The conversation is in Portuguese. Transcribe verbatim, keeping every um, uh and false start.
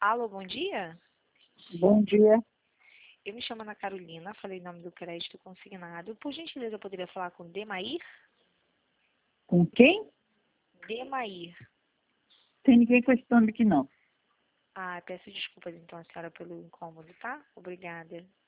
Alô, bom dia? Bom dia. Eu me chamo Ana Carolina, falei o nome do crédito consignado. Por gentileza, eu poderia falar com Demair? Com quem? Demair. Tem ninguém com esse nome aqui, não. Ah, peço desculpas então, a senhora, pelo incômodo, tá? Obrigada.